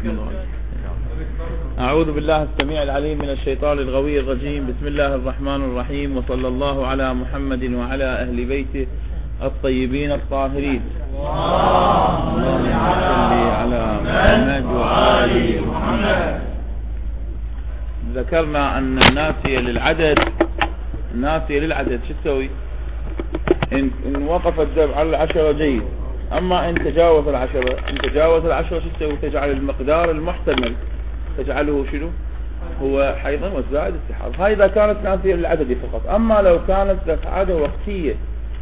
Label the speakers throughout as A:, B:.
A: أعوذ بالله السميع العليم من الشيطان الغوي الرجيم. بسم الله الرحمن الرحيم، وصلى الله على محمد وعلى أهل بيته الطيبين الطاهرين. اللهم صل على محمد وآل محمد. ذكرنا أن الناسية للعدد شو تسوي؟ إن وقف الدم على 10 جيد، أما إن تجاوز العشرة شو تسوي؟ تجعل المقدار المحتمل تجعله شنو؟ هو حيضا وزائد استحاضة. هاي إذا كانت ناسية للعدد فقط. أما لو كانت ذات عادة وقتية،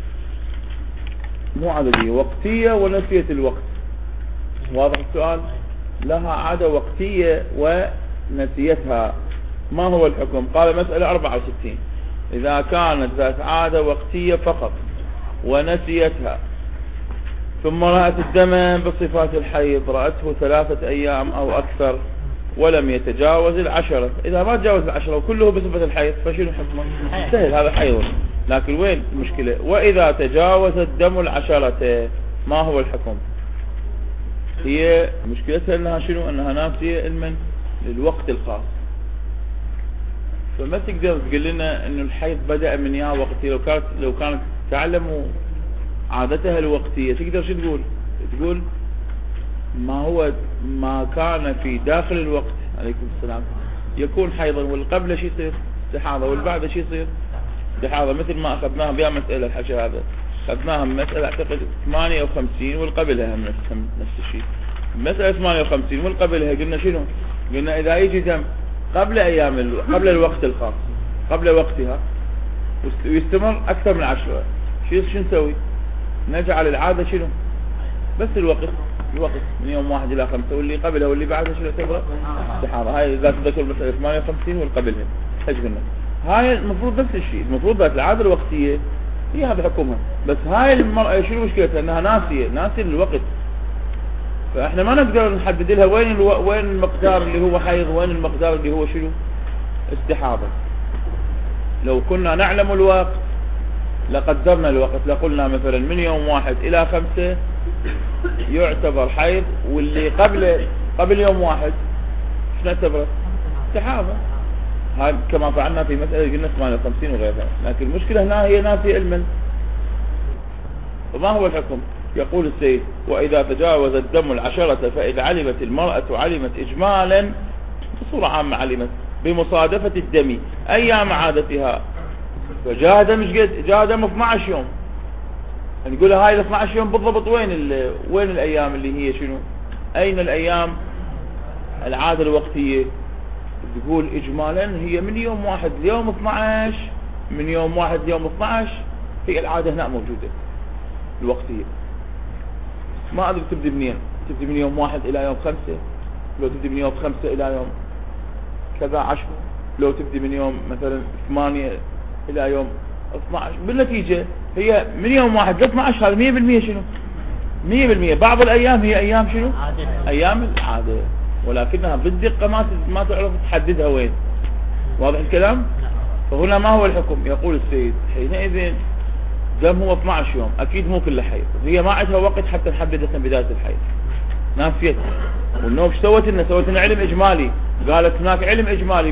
A: مو عددية، وقتية ونسية الوقت، واضح السؤال؟ لها عادة وقتية ونسيتها، ما هو الحكم؟ قال مسألة 64: إذا كانت ذات عادة وقتية فقط ونسيتها، ثم رأت الدم بصفات الحيض، رأته 3 أيام أو أكثر ولم يتجاوز 10، إذا ما تجاوز 10 وكله بصفة الحيض فشنو حكمه؟ سهل، هذا حيض. لكن وين المشكلة؟ وإذا تجاوز الدم 10 ما هو الحكم؟ هي مشكلتها أنها شنو؟ أنها ناسية علما للوقت الخاص، فما تقدر تقول لنا أنه الحيض بدأ من يا وقتي. لو كانت تعلم عادتها الوقتية تقدر شو تقول ما كان في داخل الوقت، عليكم السلام، يكون حيضا، والقبل شي يصير استحاضة، والبعد شي يصير استحاضة، مثل ما أخذناها بها مسألة الحكي هذا، أخذناها مسألة أعتقد 58 والقبلها نفس الشيء. مسألة 58 والقبلها قلنا شنو؟ قلنا إذا يجي دم قبل الوقت الخاص، قبل وقتها، ويستمر أكثر من 10، شو نسوي؟ نجعل العادة شنو؟ بس الوقت من يوم 1 إلى 5، واللي قبلها واللي بعدها شنو تعتبر؟ استحاضة. هاي إذا تذكر مسألة 58 والقبلها ايش قلنا؟ هاي المفروض نفس الشيء، المفروض بس العادة الوقتية هي هذا حكمها، بس هاي المرأة شنو مشكلتها؟ انها ناسية للوقت، فاحنا ما نقدر نحدد لها وين المقدار اللي هو حيض، وين المقدار اللي هو شنو؟ استحاضة. لو كنا نعلم الوقت لقدرنا الوقت، لقلنا مثلا من يوم 1 إلى 5 يعتبر حيض، واللي قبل يوم 1 شنو نعتبره؟ استحاضة. هاي كما فعلنا في مسألة قلنا 58 وغيرها. لكن المشكلة هنا هي ناسية علما. فما هو الحكم؟ يقول السيد: وإذا تجاوز الدم 10 فإذا علمت المرأة إجمالا، بصورة عامة علمت بمصادفة الدم أيام عادتها، فجاء دم 12 يوم، نقول هاي 12 يوم بالضبط وين الأيام اللي هي شنو؟ أين الأيام العادة الوقتية؟ تقول إجمالا هي من يوم 1 ليوم 12، من يوم 1 ليوم 12 هي العادة هنا موجودة الوقتية. ما أدري تبدي منين، تبدي من يوم 1 إلى يوم 5، لو تبدي من يوم 5 إلى يوم كذا 10، لو تبدي من يوم مثلا 8 إلى يوم 12. بالنتيجة هي من يوم 1 ل 12، هذا 100% شنو؟ 100%. بعض الأيام هي أيام شنو؟ أيام العادة، ولكنها بالدقة ما تعرف تحددها وين. واضح الكلام؟ فهنا ما هو الحكم؟ يقول السيد: حينئذ دم هو 12 يوم، أكيد مو كله حيض، هي ما عندها وقت حتى نحدد بداية الحيض، ناسيتها. والنوم سوت لنا علم إجمالي، قالت هناك علم إجمالي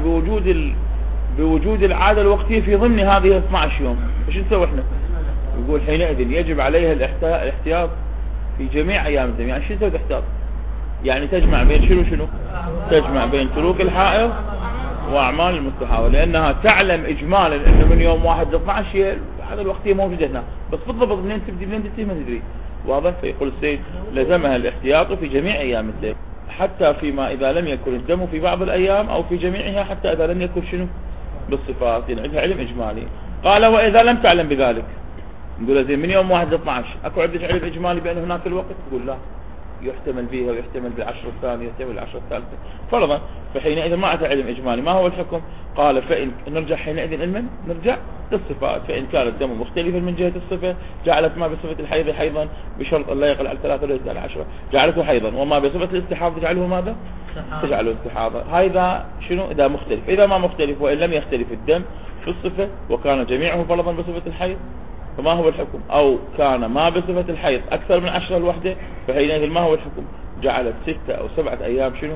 A: بوجود العادة الوقتية في ضمن هذه 12 يوم، ايش نسوي احنا؟ يقول حينئذ يجب عليها الاحتياط في جميع أيام الدم. يعني شو تسوي تحتاط؟ يعني تجمع بين شنو؟ تجمع بين تروك الحائض وأعمال المستحاضة، لأنها تعلم إجمالا أنه من يوم 1 ل 12 هذا الوقتية موجودة هنا، بس بالضبط منين تبدي منين تنتهي ما تدري. واضح؟ فيقول السيد: لزمها الاحتياط في جميع أيام الدم، حتى فيما إذا لم يكن الدم في بعض الأيام، أو في جميعها حتى إذا لم يكن شنو؟ بالصفات، يعني عندها علم إجمالي. قال: وإذا لم تعلم بذلك، نقول زين من يوم 1 ل 12 أكو عندك علم إجمالي بأن هناك الوقت؟ تقول لا، يحتمل بها ويحتمل بالعشر الثانية، يحتمل بالعشر الثالثة فرضا، فحينئذ ما عندها علم إجمالي. ما هو الحكم؟ قال: فإن نرجع حينئذ علما، نرجع للصفات، فإن كان الدم مختلفا من جهة الصفة جعلت ما بصفة الحيض حيضا بشرط أن لا يقل على 3 ولا يزيد على 10، جعلته حيضا، وما بصفة الاستحاضة تجعله ماذا؟ تجعله استحاضة. هذا شنو؟ إذا مختلف. إذا ما مختلف وإن لم يختلف الدم في الصفة وكان جميعه فرضا بصفة الحيض، فما هو الحكم؟ أو كان ما بصفة الحيض أكثر من 10 الوحدة، فحينئذ ما هو الحكم؟ جعلت 6 أو 7 أيام شنو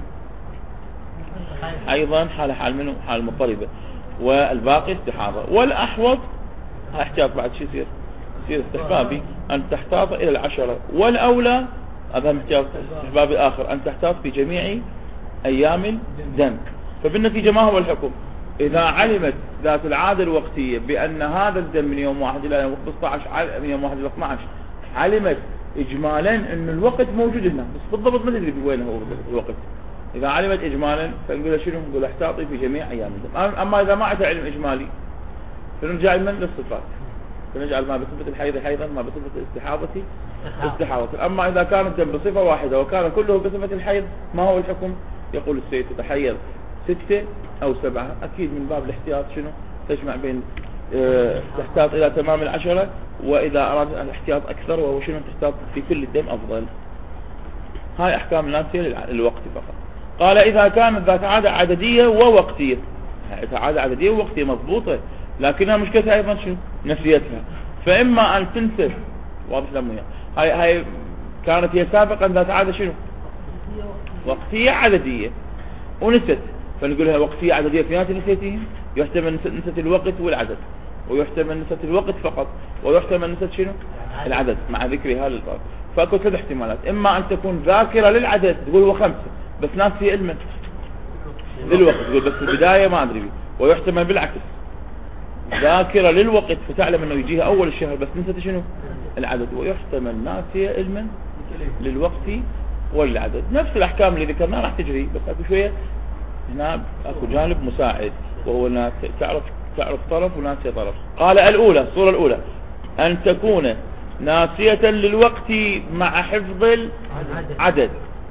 A: أيضا حال منه حال المضطربة، والباقي استحاضة. والأحوط احتياط بعد شو يصير استحبابي أن تحتاط إلى 10. والأولى هذا احتياط استحبابي آخر أن تحتاط في جميع أيام الدم. فبالنتيجة ما هو الحكم؟ إذا علمت ذات العادة الوقتية بأن هذا الدم من يوم 1 إلى يوم 15 من يوم 1 إلى 12 علمت إجمالا أن الوقت موجود هنا، بس بالضبط ما تدري وين هو الوقت. إذا علمت إجمالا فنقول شنو؟ نقول احتاطي في جميع أيام الدم. أما إذا ما عندها علم إجمالي فنرجع من للصفات، فنجعل ما بصفة الحيض حيضا، ما بصفة الاستحاضة استحاضة. أما إذا كان الدم بصفة واحدة وكان كله بصفة الحيض ما هو الحكم؟ يقول السيد تتحيض 6 أو 7. أكيد من باب الاحتياط شنو؟ تجمع بين تحتاط إلى تمام 10، وإذا أراد الاحتياط أكثر وهو شنو تحتاط في كل الدم أفضل. هاي أحكام الناسية للوقت فقط. قال إذا كانت ذات عادة عددية ووقتية، إذا عادة عددية ووقتية مضبوطة لكنها مشكلتها أيضا شنو؟ نفسيتها. فإما أن تنسب، واضح لهم هاي كانت هي سابقا ذات عادة شنو؟ وقتية عددية ونست، فنقول لها وقتية عددية في نسيتهم، يحتمل نسة الوقت والعدد، ويحتمل نسة الوقت فقط، ويحتمل نسة شنو؟ العدد مع ذكر هذا الباب. فأكو 3 احتمالات: إما أن تكون ذاكرة للعدد تقول هو 5 بس ناسية علما للوقت تقول بس البداية ما أدري بيه، ويحتمل بالعكس ذاكرة للوقت فتعلم أنه يجيها أول الشهر بس نسيت شنو؟ العدد، ويحتمل ناسية علما للوقت والعدد. نفس الأحكام اللي ذكرناها راح تجري، بس أكو شوية هنا أكو جانب مساعد وهو أنها تعرف طرف وناسية طرف. قال الأولى، الصورة الأولى أن تكون ناسية للوقت مع حفظ العدد.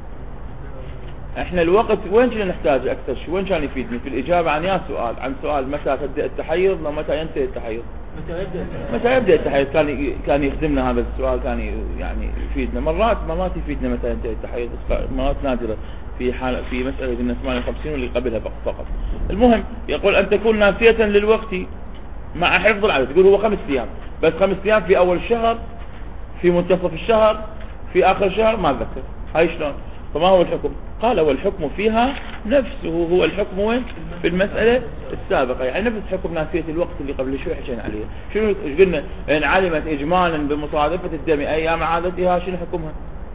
A: احنا الوقت وين كنا نحتاج اكثر شيء؟ وين كان يفيدني في الاجابه عن سؤال متى تبدا التحيض ومتى ينتهي التحيض؟ متى يبدا التحيض كان يخدمنا هذا السؤال، كان يعني يفيدنا. مرات يفيدنا متى ينتهي التحيض، مرات نادره في مساله قلنا 58 واللي قبلها فقط. المهم يقول ان تكون ناسيه للوقت مع حفظ العدد. تقول هو 5 أيام بس 5 أيام في اول الشهر، في منتصف الشهر، في اخر الشهر ما اتذكر. هاي شلون؟ فما هو الحكم؟ قال والحكم فيها نفسه هو الحكم وين؟ في المسألة السابقة، يعني نفس حكم ناسية الوقت اللي قبل شوي حكينا عليه. شنو قلنا؟ إن علمت إجمالا بمصادفة الدم أيام عادتها شنو حكمها؟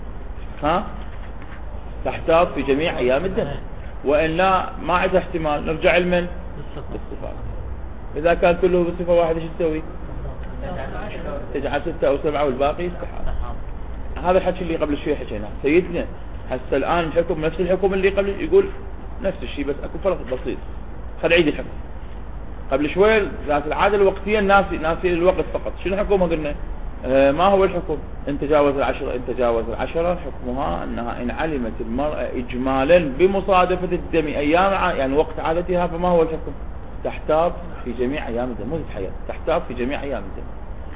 A: تحتاط في جميع أيام الدم، وإن لا ما عندها احتمال نرجع لمن؟ للصفات. إذا كان كله بصفة واحدة شو تسوي؟ تجعل 6 أو 7 والباقي استحاضة. هذا الحكي اللي قبل شوي حكيناه سيدنا. هسه الآن الحكم نفس الحكم اللي قبل، يقول نفس الشيء بس اكو فرق بسيط. خل نعيد الحكم. قبل شوي ذات العادة الوقتية ناسي الوقت فقط، شنو حكمها قلنا؟ ما هو الحكم؟ إن تجاوز 10 حكمها أنها إن علمت المرأة إجمالا بمصادفة الدم أيام يعني وقت عادتها فما هو الحكم؟ تحتاط في جميع أيام الدم، مو تتحيض، تحتاط في جميع أيام الدم.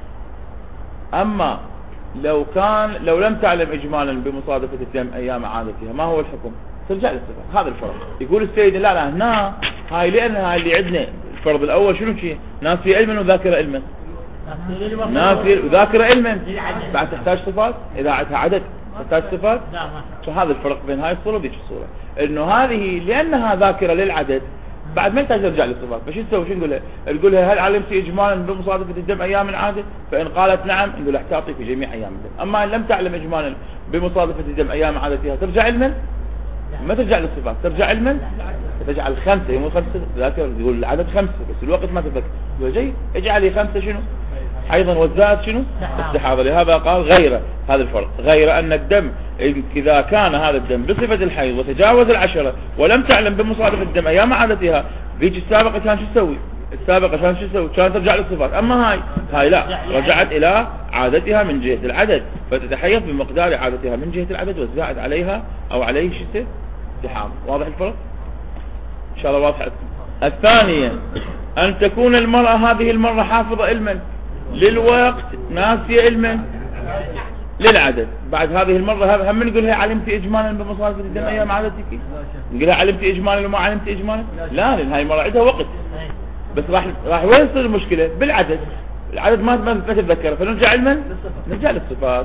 A: أما لو لم تعلم إجمالا بمصادفة الدم أيام عادتها ما هو الحكم؟ ترجع للصفات. هذا الفرق. يقول السيد لا هنا هاي لأن هاي اللي عندنا الفرض الأول شنو شيء؟ ناسي علما وذاكرة علما. ناسي وذاكرة علما بعد تحتاج صفات؟ إذا عندها عدد تحتاج صفات؟ فهذا الفرق بين هاي الصورة وذيك الصورة، إنه هذه لأنها ذاكرة للعدد بعد ما يحتاج ترجع للصفات. فشو تسوي؟ شو نقول لها هل علمت إجمالا بمصادفة الدم أيام العادة؟ فإن قالت نعم نقول احتاطي في جميع أيام الدم. أما إن لم تعلم إجمالا بمصادفة الدم أيام عادتها ترجع علما؟ ما ترجع للصفات، ترجع علما. تجعل 5 مو 5 ذاكر، يقول العدد 5 بس الوقت ما تذكر. يقول جيد اجعلي 5 شنو؟ أيضا والزائد شنو؟ استحاضة. لهذا قال غير هذا الفرق، غير أن الدم إذا كان هذا الدم بصفة الحيض وتجاوز 10 ولم تعلم بمصادفة الدم أيام عادتها، ذيك السابقة كان شو تسوي؟ السابقة كان شو تسوي؟ كان ترجع للصفات. أما هاي لا، رجعت إلى عادتها من جهة العدد، فتتحيض بمقدار عادتها من جهة العدد والزائد عليها أو عليه شتى استحاضة. واضح الفرق؟ إن شاء الله واضح. الثانية أن تكون المرأة هذه المرة حافظة علما للوقت ناسية علما للعدد. بعد هذه المرة هم نقول لها علمتي إجمالا بمصادفة الدم أيام عادتك؟ نقول لها علمتي إجمالا وما علمتي إجمالا؟ لا، لأن هاي المرة عندها وقت بس راح وين تصير المشكلة؟ بالعدد. العدد ما تتذكر، فنرجع علما نرجع للصفات.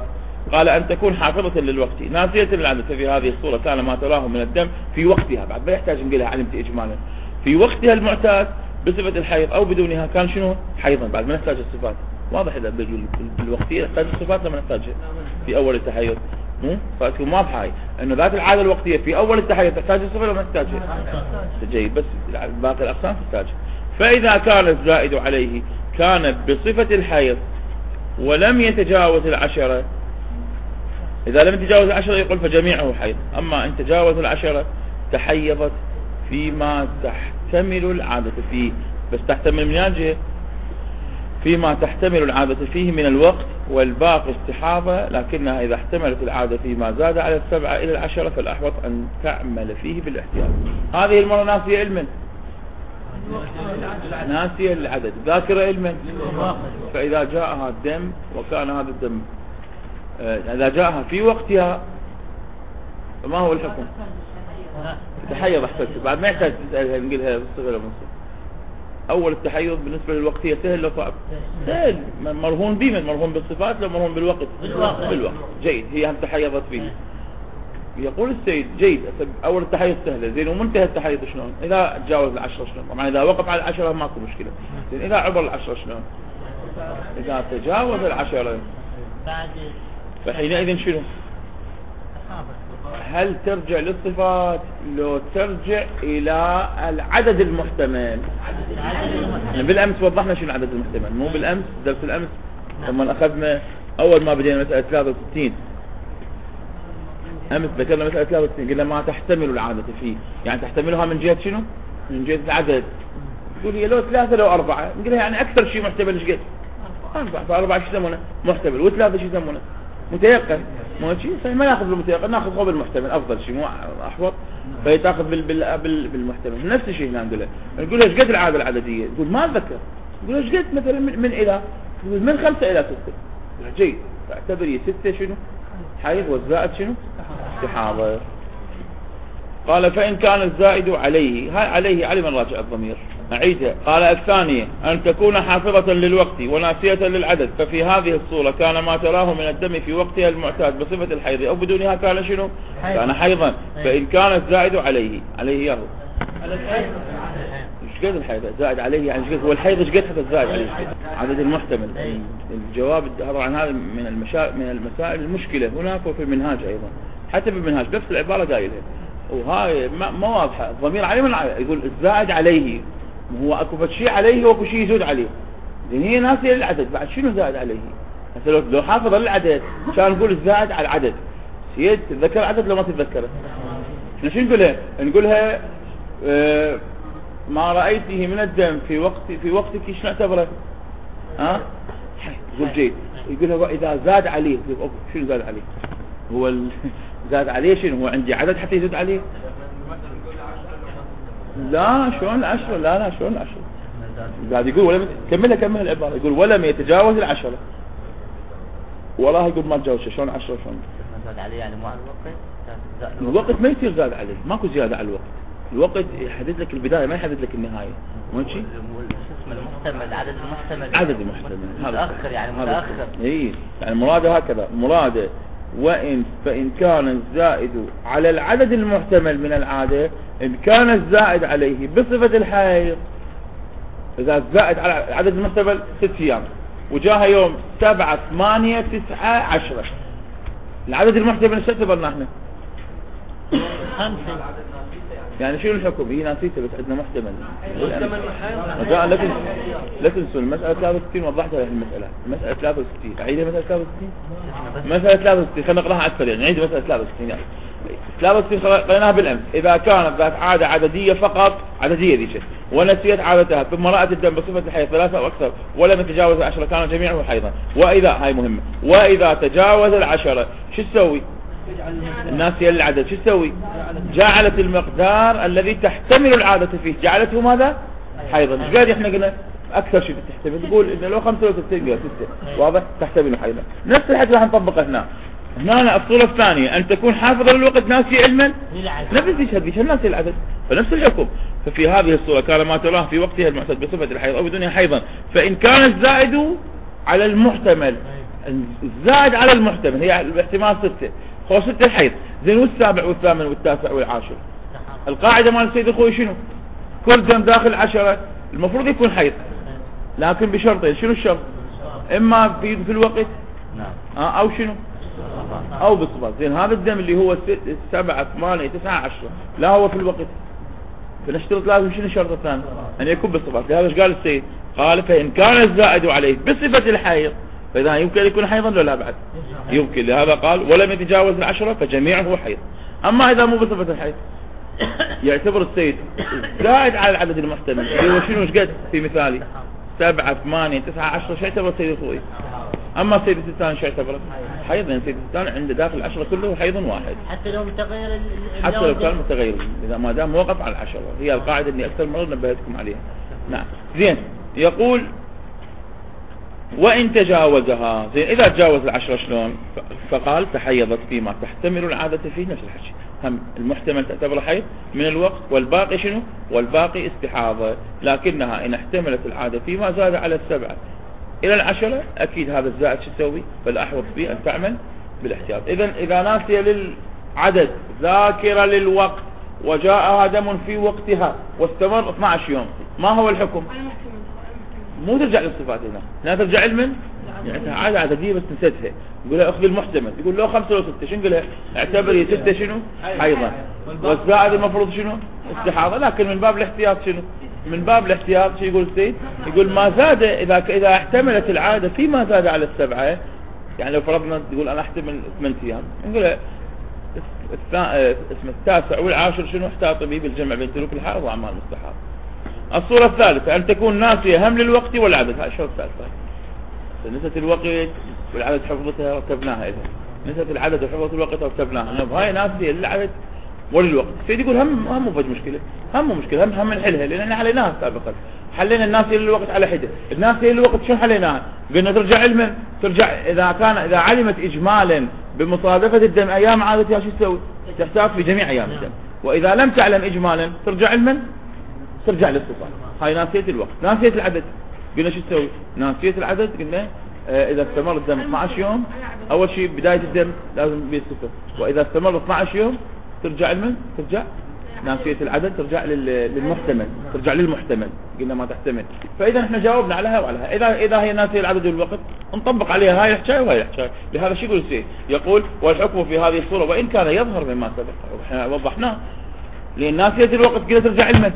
A: قال أن تكون حافظة للوقت ناسية للعدد، ففي هذه الصورة كان ما تراه من الدم في وقتها، بعد ما يحتاج نقولها علمت إجمالا، في وقتها المعتاد بصفة الحيض أو بدونها كان شنو حيضا، بعد ما نحتاج الصفات. واضح إذا بالوقتية نحتاج الصفات لما نحتاجها في أول التحيض، فأتكون واضحة هاي أنه ذات العادة الوقتية في أول التحيض تحتاج الصفة لما نحتاجها جيد، بس باقي الأقسام تحتاجها. فإذا كان الزائد عليه كان بصفة الحيض ولم يتجاوز العشرة، إذا لم يتجاوز العشرة يقول فجميعه حيض، أما إن تجاوز العشرة تحيضت فيما تحتمل العادة فيه، بس تحتمل من الجهة فيما تحتمل العادة فيه من الوقت، والباقي استحاضة، لكنها إذا احتملت العادة فيما زاد على 7 إلى 10 فالأحوط أن تعمل فيه بالاحتياط. هذه المرة ناسية علما، ناسية العدد، ذاكرة علما، فإذا جاءها الدم وكان هذا الدم إذا جاءها في وقتها فما هو الحكم؟ تحيض أحسنت، بعد ما يحتاج تسألها نقولها بالصغر والمنصب. أول التحيض بالنسبة للوقتية سهل لو صعب؟ سهل، مرهون به، من مرهون بالصفات لو مرهون بالوقت؟ بالوقت. جيد، هي هم تحيضت فيه. يقول السيد جيد، أول التحيض سهلة زين، ومنتهى التحيض شلون؟ إذا تجاوز العشرة شلون؟ طبعا إذا وقف على العشرة ماكو مشكلة، زين إذا عبر العشرة شلون؟ إذا تجاوز العشرة فحينئذ شنو؟ هل ترجع للصفات لو ترجع إلى العدد المحتمل؟ يعني بالأمس وضحنا شنو العدد المحتمل، مو بالأمس درس الأمس لما أخذنا أول ما بدينا مسألة 63 أمس ذكرنا مسألة 63 قلنا ما تحتمل العادة فيه، يعني تحتملها من جهة شنو؟ من جهة العدد. تقول هي لو 3 لو 4، نقولها يعني أكثر شيء محتمل ايش قد؟ 4، ف4 شو يسمونه؟ محتمل، و3 شو يسمونه؟ متيقن. مو شيء صحيح، ما ناخذ بالمتيقن، ناخذ قبل المحتمل افضل شيء، مو احوط، فيتاخذ بالمحتمل. نفس الشيء هنا نقول ايش قد العاده العدديه؟ تقول ما اتذكر، تقول ايش قد مثلا من الى، تقول من 5 الى 6. جيد، فاعتبري 6 شنو حيض والزائد شنو استحاضه. قال فإن كان الزائد عليه، هاي عليه علم الراجع الضمير أعيدها. قال الثانية أن تكون حافظة للوقت وناسية للعدد، ففي هذه الصورة كان ما تراه من الدم في وقتها المعتاد بصفة الحيض أو بدونها كان شنو؟ كان حيضا. فإن كان الزائد عليه ياهو ايش قد الحيض زائد عليه، يعني ايش قد هو الحيض، ايش قد حتى الزائد عليه عدد المحتمل. الجواب عن هذا من المسائل المشكلة هناك وفي المنهاج أيضا، حتى في المنهاج نفس العبارة قايلها، وهاي ما واضحة. الضمير عليه من يقول الزائد عليه، هو اكو شيء عليه واكو شيء يزود عليه، لان هي ناسية للعدد، بعد شنو زائد عليه؟ مثلا لو حافظ للعدد كان نقول الزائد على العدد، سيد تتذكر العدد لو ما تتذكره شنو نقولها؟ نقولها ما رأيته من الدم في وقتك شنو نعتبره؟ يقول جيد، يقولها اذا زاد عليه، شنو زاد عليه؟ هو زاد عليه شنو؟ هو عندي عدد حتى يزود عليه؟ لا شلون 10؟ لا شلون 10؟ قاعد يقول ولم كمل العبارة، يقول ولم يتجاوز 10، والله يقول ما تجاوز شلون 10 شلون؟
B: زاد عليه يعني مو على
A: الوقت ما يصير زاد عليه، ماكو زيادة على الوقت يحدد لك البداية ما يحدد لك النهاية، مو شيء؟
B: المحتمل،
A: عدد المحتمل هذا
B: متأخر، يعني متأخر.
A: اي يعني مراده هكذا، مراده فإن كان الزائد على العدد المحتمل من العادة، إن كان الزائد عليه بصفة الحيض، إذا الزائد على العدد المحتمل 6 أيام وجاها يوم 7 8 9 10، العدد المحتمل ايش اعتبرنا احنا؟
B: 5.
A: يعني شنو الحكم؟ هي ناسيته بس عندنا محتمل. رجاء لا تنسوا المسألة 63 وضحتها المسألة 63 أعيدها مسألة 63 مسألة 63 خلينا نقراها على السريع، نعيد مسألة 63 يعني 63 قريناها بالأمس. إذا كانت ذات عادة عددية فقط، عددية ذي شيء، ونسيت عادتها ثم رأت الدم بصفة الحيض 3 أو أكثر ولم يتجاوز 10 كان جميعه حيضا. هاي مهمة، وإذا تجاوز 10 شو تسوي؟ الناسية للعدد شو تسوي؟ جعلت المقدار الذي تحتمل العادة فيه جعلته ماذا؟ حيضا. ايش قاعد احنا قلنا اكثر شيء تحتمل، تقول انه لو 5 و 6 واضح تحتمل حيضا. نفس الحكي راح نطبقه هنا الصورة الثانية أن تكون حافظة للوقت ناسية علما، نفس يشهد ناسي العدد، فنفس الحكم. ففي هذه الصورة كان ما تراه في وقتها المعتاد بصفة الحيض أو بدونها حيضا، فإن كان الزائد على المحتمل الزائد على المحتمل هي الاحتمال 6، هو 6 الحيض زين، والسابع والثامن والتاسع والعاشر. القاعدة مال السيد اخوي شنو؟ كل دم داخل 10 المفروض يكون حيض، لكن بشرطين. شنو الشرط؟ اما في الوقت او شنو، او بالصفات. زين هذا الدم اللي هو 7 8 9 10 لا هو في الوقت، فنشترط لازم شنو الشرط الثاني؟ ان يكون بالصفات. لهذا ايش قال السيد؟ قال فان كان الزائد عليه بصفة الحيض فاذا يمكن يكون حيضا ولا لا بعد؟ يمكن. لهذا قال ولم يتجاوز 10 فجميعه حيض. اما اذا مو بصفة الحيض يعتبر السيد زائد على العدد المحتمل اللي هو شنو، ايش قد في مثالي 7 8 9 10 شو يعتبر السيد الخوي؟ اما السيد الثاني شو يعتبر؟ حيض. يعني السيد الثاني عنده داخل 10 كله حيض واحد،
B: حتى لو متغير
A: حتى لو كان متغير، اذا ما دام وقف على 10. هي القاعده اللي اكثر مره نبهتكم عليها. نعم. زين يقول وان تجاوزها، زين اذا تجاوز 10 شلون؟ فقال تحيضت فيما تحتمل العاده فيه، نفس الحكي. هم المحتمل تعتبر حيض من الوقت، والباقي شنو؟ والباقي استحاضه، لكنها ان احتملت العاده فيما زاد على 7 الى 10 اكيد هذا الزائد شو تسوي؟ فالاحوط فيه ان تعمل بالاحتياط. اذا ناسيه للعدد ذاكره للوقت وجاءها دم في وقتها واستمر 12 يوم، ما هو الحكم؟ مو ترجع للصفات هنا، لا ترجع علما، يعني عادة عددية بس نسيتها. يقول لها اخذ المحتمل، يقول له 5 و 6 شنو نقول لها؟ اعتبري 6 شنو؟ حيضا، والزائد المفروض شنو؟ استحاضة. لكن من باب الاحتياط شنو؟ من باب الاحتياط شو يقول السيد؟ يقول ما زاد اذا احتملت العادة فيما زاد على 7، يعني لو فرضنا تقول انا احتمل 8 ايام، نقول لها اسم التاسع والعاشر شنو احتاط به بالجمع بين ترك الحائض واعمال المستحاضة. الصورة الثالثة أن تكون ناسية هم للوقت والعدد. هاي الشروط الثالثة، نسيت الوقت والعدد حفظتها رتبناها، إذا نسيت العدد وحفظت الوقت رتبناها، هاي ناسية للعدد وللوقت. السيد يقول هم مو فج مشكلة، هم مشكلة، هم نحلها لأن احنا حليناها سابقا. حلينا الناسية للوقت على حدة. الناسية للوقت شو حليناها؟ قلنا ترجع علما، ترجع إذا علمت إجمالا بمصادفة الدم أيام عادتها شو تسوي؟ تحتاج في جميع أيام الدم. وإذا لم تعلم إجمالا ترجع علما، ترجع للصفات. هاي ناسية الوقت. ناسية العدد قلنا شو تسوي؟ ناسية العدد قلنا اذا استمر الدم 12 يوم اول شيء بداية الدم لازم بالصفر، واذا استمر 12 يوم ترجع المن، ترجع ناسية العدد، ترجع للمحتمل، ترجع للمحتمل. قلنا ما تحتمل. فاذا احنا جاوبنا على هذا. اذا هي ناسية العدد والوقت نطبق عليها هاي الحكاية وهاي الحكاية. لهذا شو يقول السيد؟ يقول والحكم في هذه الصورة وان كان يظهر مما سبق، احنا وضحناه. لان ناسية الوقت قلنا ترجع المن،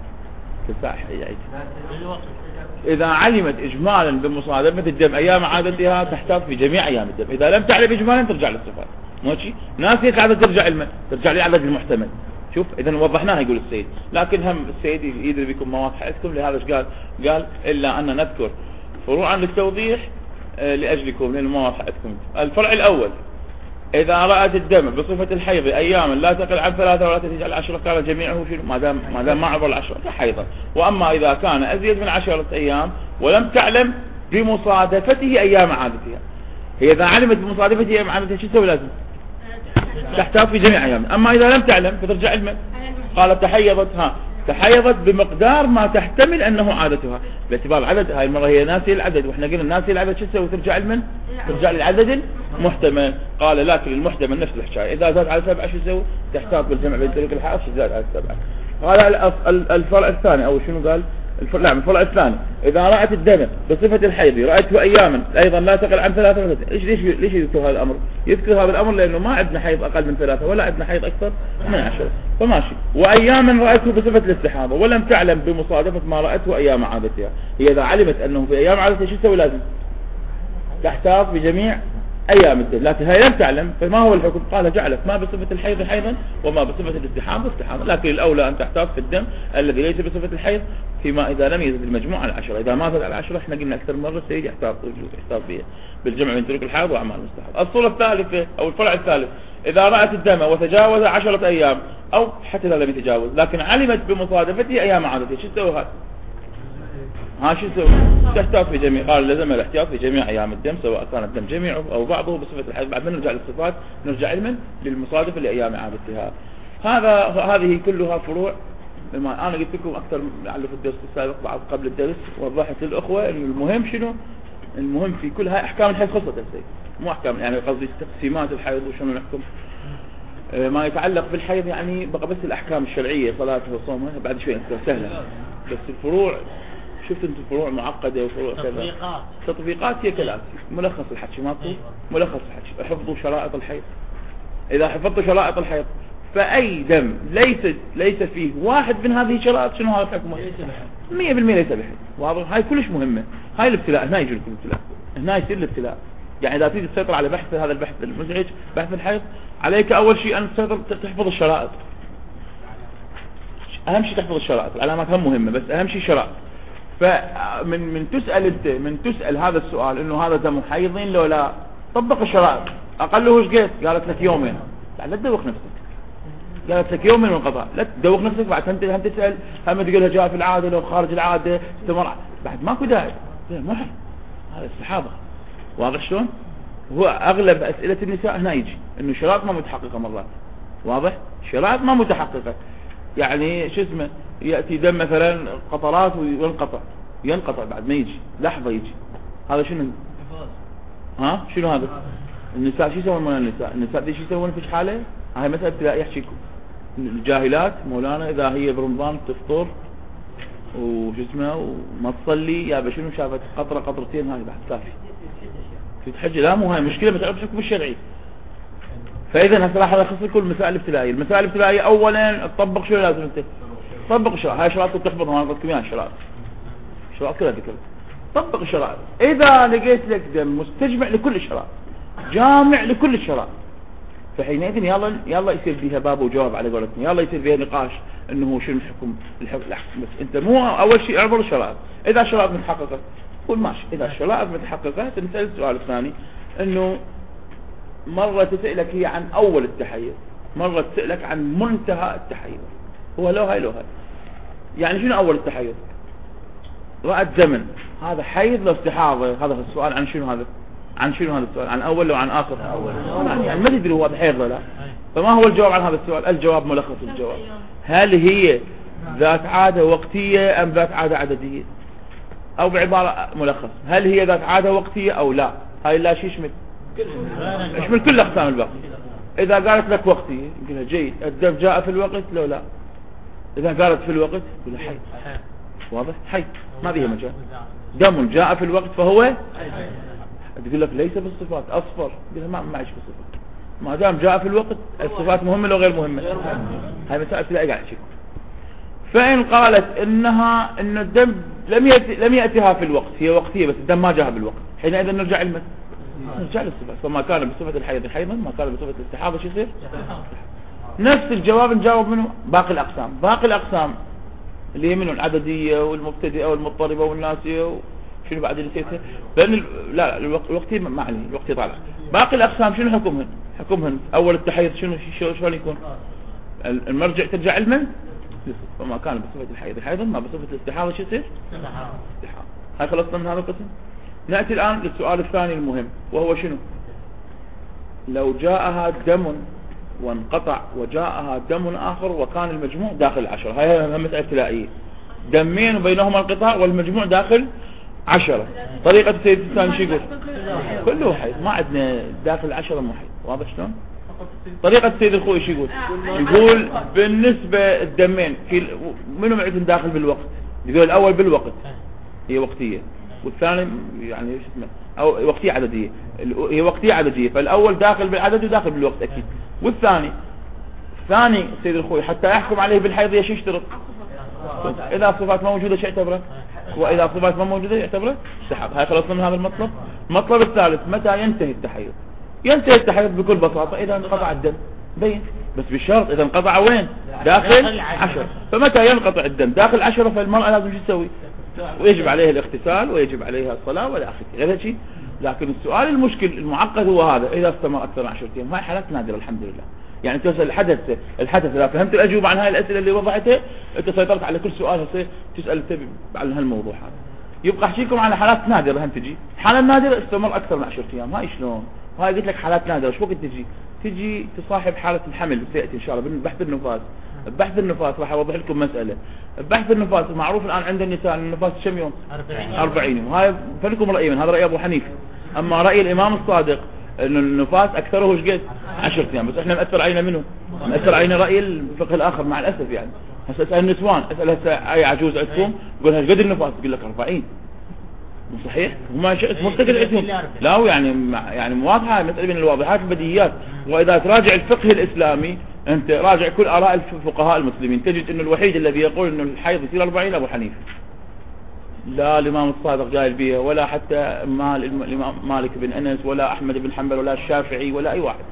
A: إذا علمت إجمالا بمصادفة الدم أيام عادتها تحتاط في جميع أيام الدم. إذا لم تعلم إجمالا ترجع للصفات. ماشي؟ ناسية العدد ترجع علما، ترجع للعدد المحتمل. شوف إذا وضحناها يقول السيد. لكن هم السيد يدري بكم مواضحكم. لهذا ايش قال إلا أن نذكر فروعا للتوضيح لأجلكم للمواضحكم. الفرع الأول إذا رأت الدم بصفة الحيض أياما لا تقل عن 3 ولا تزيد على 10 كان جميعه شنو؟ ما دام ما عبر 10 حيضا. وأما إذا كان أزيد من 10 أيام ولم تعلم بمصادفته أيام عادتها، هي إذا علمت بمصادفته أيام عادتها شو تسوي؟ لازم تحتاط في جميع أيام. أما إذا لم تعلم فترجع علما. قال تحيضت بمقدار ما تحتمل أنه عادتها باعتبار العدد. هاي المرة هي ناسي العدد، وإحنا قلنا ناسي العدد شو تسوي؟ ترجع علما، ترجع للعدد المحتمل. قال لكن المحتمل نفس الحكاية، إذا زاد على 7 شو تسوي؟ تحتاط بالجمع بين ترك الحائض شو زاد على 7. قال الفرع الثاني أو شنو قال؟ الفرع الثاني إذا رأت الدم بصفة الحيض رأته أياما أيضا لا تقل عن 3. ليش يذكر هذا الأمر؟ يذكر هذا الأمر لأنه ما عندنا حيض أقل من 3 ولا عندنا حيض أكثر من 10، فماشي. وأياما رأته بصفة الاستحاضة ولم تعلم بمصادفة ما رأته أيام عادتها. هي إذا علمت أنه في أيام عادتها شو تسوي؟ لازم تحتاط بجميع أيام الدم. لكن هي لم تعلم، فما هو الحكم؟ قال جعلت ما بصفة الحيض حيضا وما بصفة الاستحاضة استحاضة. لكن الأولى أن تحتاط في الدم الذي ليس بصفة الحيض فيما إذا لم يزد المجموع على 10. إذا ما زاد على 10 احنا قلنا أكثر مرة سيجي يحتاط بها بالجمع بين ترك الحيض وأعمال المستحاضة. الصورة الثالثة أو الفرع الثالث إذا رأت الدم وتجاوز 10 أيام أو حتى إذا لم يتجاوز لكن علمت بمصادفته أيام عادته شو تسوي؟ شو تسوي؟ تحتاط في جميع. قال لازم الاحتياط في جميع أيام الدم سواء كان الدم جميعه أو بعضه بصفة الحيض. بعد ما نرجع للصفات نرجع علما للمصادفة لأيام عادتها. هذه كلها فروع. أنا قلت لكم أكثر لعله في الدرس السابق بعد قبل الدرس وضحت للأخوة إنه المهم شنو؟ المهم في كل هاي احكام الحيض خلصت هسه، مو احكام يعني قصدي تقسيمات الحيض وشنو نحكم. ما يتعلق بالحيض يعني بقى بس الاحكام الشرعيه صلاته وصومه بعد شوي انت سهله، بس الفروع شفت انت الفروع معقده وفروع كذا تطبيقات هي كالاتي. ملخص الحكي ماكو ملخص الحكي، حفظوا شرائط الحيض. اذا حفظتوا شرائط الحيض فاي دم ليس فيه واحد من هذه الشرائط شنو هذا حكمه؟ 100% ليس بحيض. واضح؟ هاي كلش مهمه. هاي الابتلاء هنا يجي لكم الابتلاء، هنا يصير الابتلاء. يعني اذا تريد تسيطر على بحث هذا البحث المزعج بحث الحيض، عليك اول شيء ان تحفظ الشرائط. اهم شيء تحفظ الشرائط، العلامات هم مهمه بس اهم شيء شرائط. فمن تسال انت من تسال هذا السؤال انه هذا دم حيض لو لا، طبق الشرائط. اقله ايش قلت؟ قالت لك يومين، لا تدوخ نفسك. قالت لك يومين منقطع، لا تدوخ نفسك. بعد هم تسال هم تقول لها جاء في العاده لو خارج العاده استمر، بعد ماكو داعي. محل هذا استحاضه. واضح شلون؟ هو اغلب اسئله النساء هنا يجي انه شرائط ما متحققه مرات. واضح؟ شرائط ما متحققه. يعني شو اسمه ياتي دم مثلا قطرات ينقطع بعد ما يجي لحظه يجي. هذا شنو؟ ها شنو هذا؟ النساء شو يسوون؟ النساء شو يسوون في حاله؟ هاي مساله ابتلاء يحكيكم الجاهلات مولانا. اذا هي برمضان تفطر وشو اسمه وما تصلي يا شنو شافت قطره قطرتين هاي بعد كافي في تحج. لا مو هاي مشكله ما تعرف الحكم الشرعي. فاذا هسه راح الخص لكم المسائل الابتلائيه. المسائل الابتلائيه اولا تطبق شو لازم انت طبق الشرائط. هاي شرائط تحفظها انا قلت لكم اياها. الشرائط كلها ذكر. طبق الشرائط. اذا لقيت لك دم مستجمع لكل الشرائط جامع لكل الشرائط فحينئذ يلا يصير فيها باب وجواب على قولتنا، يلا يصير فيها نقاش انه شنو الحكم. بس انت مو اول شيء اعبر الشرائط. اذا الشرائط متحققه قول ماشي. اذا الشرائط متحققه تنسال السؤال الثاني انه مرة تسألك هي عن أول التحيض، مرة تسألك عن منتهى التحيض. هو لو هاي يعني شنو أول التحيض؟ رأت زمن هذا حيض لو استحاضة. هذا السؤال عن شنو هذا؟ عن شنو هذا السؤال؟ عن أول لو عن آخر؟ يعني ما تدري هو هذا حيض ولا لا. فما هو الجواب عن هذا السؤال؟ الجواب ملخص الجواب. هل هي ذات عادة وقتية أم ذات عادة عددية؟ أو بعبارة ملخص هل هي ذات عادة وقتية أو لا؟ هاي لا شيء يشمل كل أقسام الباقي. إذا قالت لك وقتي يقولها جيد. الدم جاء في الوقت لو لا. إذا قالت في الوقت يقولها حي. واضح؟ حي ما فيها مجال. دم جاء في الوقت فهو تقول لك ليس بالصفات أصفر، يقولها ما عيش بالصفات. ما دام جاء في الوقت الصفات مهمة لو غير مهمة. هاي مسألة تلاقي قاعد تشوف. فإن قالت إن الدم لم يأتها في الوقت، هي وقتية بس الدم ما جاء بالوقت، حينئذ نرجع المس نرجع للصفات. فما كان بصفة الحيض حيضا، ما كان بصفة الاستحاضة شو يصير؟ نفس الجواب نجاوب منه باقي الأقسام اللي هي منه العددية والمبتدئة والمضطربة والناسية وشنو بعد اللي نسيتها. لأن لا الوقتي ما عليه، الوقتي طالع. باقي الأقسام شنو حكمهن؟ أول التحيض شلون يكون؟ المرجع ترجع المن. فما كان بصفة الحيض حيضا، ما بصفة الاستحاضة شو يصير؟ استحاضة. هاي خلصنا من هذا القسم. نأتي الآن للسؤال الثاني المهم وهو شنو؟ لو جاءها دم وانقطع وجاءها دم آخر وكان المجموع داخل 10. هاي مسألة ابتلائية. دمين وبينهما انقطاع والمجموع داخل 10. طريقة السيد الثاني شو يقول؟ كله حيض، ما عندنا داخل 10 مو حيض. واضح شلون؟ طريقة السيد الخوي شو يقول بالنسبة الدمين منهم يعتم داخل بالوقت. يقول الأول بالوقت هي وقتية، والثاني يعني ايش اسمه او وقتيه عدديه. هي وقتيه عدديه، فالاول داخل بالعدد وداخل بالوقت اكيد. والثاني سيد الخوي حتى يحكم عليه بالحيض ايش يشترط؟ اذا صفات ما موجوده شو يعتبره؟ واذا صفات ما موجوده يعتبره استحاضه. هاي خلصنا من هذا المطلب. المطلب الثالث متى ينتهي التحيض؟ ينتهي التحيض بكل بساطه اذا انقطع الدم. بين بس بالشرط اذا انقطع وين؟ داخل 10. فمتى ينقطع الدم؟ داخل 10. فالمرأة لازم شو تسوي؟ ويجب عليها الاغتسال ويجب عليها الصلاة ولا أخذ غير شيء. لكن السؤال المشكل المعقد هو هذا: إذا استمر أكثر من 10 أيام. هاي حالات نادرة الحمد لله. يعني توصل الحدث إذا فهمت الأجوبة عن هاي الأسئلة اللي وضعتها أنت سيطرت على كل سؤال هسه تسأل عن هالموضوع هذا. يبقى أحكيكم على حالات نادرة. هم تجي حالة نادرة استمر أكثر من 10 أيام. هاي شلون؟ هاي قلت لك حالات نادرة. شو وقت تجي؟ تجي تصاحب حالة الحمل، سيأتي إن شاء الله بحث النفاس. بحث النفاس راح أوضح لكم مسألة. بحث النفاس معروف الآن عند النساء النفاس كم يوم؟ 40 يوم. هاي فلكم رأي من هذا رأي أبو حنيفة. أما رأي الإمام الصادق إنه النفاس أكثره وش قد 10 أيام، بس إحنا مأثر علينا منه، مأثر علينا رأي الفقه الآخر مع الأسف يعني. هسه أسأل النسوان، أسأل هسه أي عجوز عندكم قول هاش قد النفاس، تقول لك 40. مو صحيح؟ وما شئت مفتكر عندهم. لا يعني واضحة مسألة من الواضحات البديهيات. وإذا تراجع الفقه الإسلامي أنت راجع كل آراء الفقهاء المسلمين تجد إنه الوحيد الذي يقول إنه الحيض يصير 40 أبو حنيفة. لا الإمام الصادق قايل بيها، ولا حتى الإمام مالك بن أنس، ولا أحمد بن حنبل، ولا الشافعي، ولا أي واحد.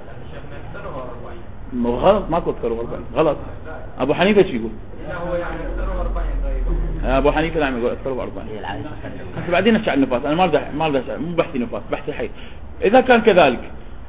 A: غلط، ما أكثروا 40 غلط. أبو حنيفة شو يقول؟ أبو حنيفة نعم يقول أكثروا 40. بس بعدين نحكي عن النفاس، أنا ما أريد مو بحثي نفاس، بحثي حيض. إذا كان كذلك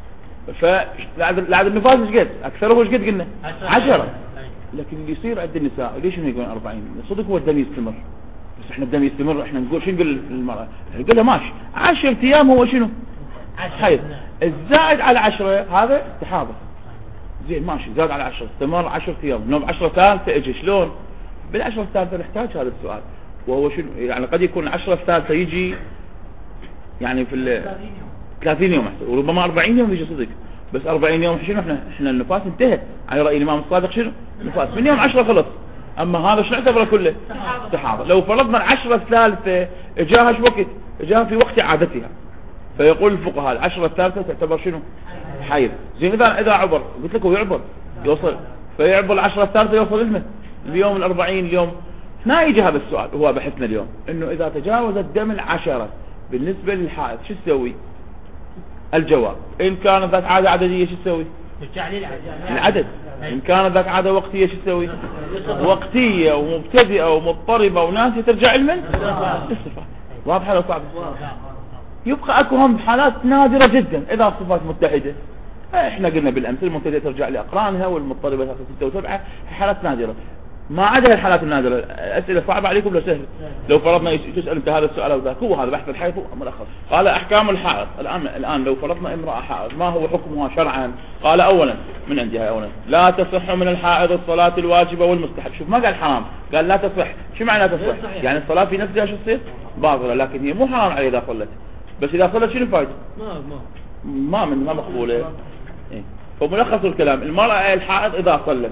A: فلعد النفاس ايش قد؟ أكثره ايش قد قلنا؟ 10. لكن اللي يصير عند النساء ليش هم يقولون 40؟ صدق هو الدم يستمر، بس احنا الدم يستمر، احنا نقول شو نقول للمرأة؟ نقول لها ماشي 10 أيام هو شنو؟ حيض. الزائد على 10 هذا استحاضة. زين ماشي، زاد على 10 استمر 10 أيام، نوم 10 ثالثة اجي شلون؟ بال10 الثالثة نحتاج هذا السؤال، وهو شنو؟ يعني قد يكون 10 الثالثة يجي يعني في 30 يوم احسن، وربما 40 يوم يجي صدق، بس 40 يوم شنو احنا النفاس انتهى على رأي الإمام الصادق شنو؟ النفاس من يوم 10 خلص. أما هذا شنو اعتبره كله؟ استحاضة. لو فرضنا 10 الثالثة اجاها شو وقت؟ اجاها في وقت عادتها، فيقول الفقهاء 10 الثالثة تعتبر شنو؟ حيض. زين إذا عبر، قلت لك هو يعبر يوصل، فيعبر 10 الثالثة يوصل لنا اليوم 40 اليوم. ما يجي هذا السؤال، هو بحثنا اليوم انه اذا تجاوز الدم 10 بالنسبة للحائض شو تسوي؟ الجواب ان كانت ذات عادة عددية شو تسوي؟ العدد. ان كانت ذات عادة وقتية شو تسوي؟ وقتية ومبتدئة ومضطربة وناسية ترجع المن للصفات. واضحة لو صعبة؟ يبقى اكو هم حالات نادرة جدا اذا الصفات متحدة. احنا قلنا بالامس المبتدئة ترجع لاقرانها والمضطربة تاخذ 6 و7، حالات نادرة. ما عدا الحالات النادرة. أسئلة صعبة عليكم لو سهل؟ لو فرضنا تسأل انت هذا السؤال او ذاك، هو هذا بحث الحيض ملخص. قال احكام الحائض. الان لو فرضنا امرأة حائض ما هو حكمها شرعا؟ قال اولا من عندها اولا لا تصح من الحائض الصلاة الواجبة والمستحب. شوف ما قال حرام، قال لا تصح. شو معنى لا تصح؟ يعني الصلاة في نفسها شو تصير؟ باطلة، لكن هي مو حرام عليه اذا صلت، بس اذا صلت شنو الفائدة؟ ما مقبولة. إيه؟ فملخص الكلام المرأة الحائض اذا صلت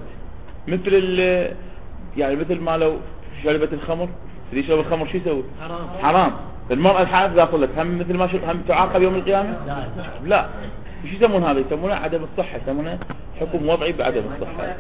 A: مثل ما لو شربت الخمر، اللي يشرب الخمر شو يسوي؟ حرام. المرأة الحائض اذا صلت هم مثل ما هم تعاقب يوم القيامة؟ لا. ايش يسمون هذا؟ يسمونه عدم الصحة، يسمونه حكم وضعي بعدم الصحة،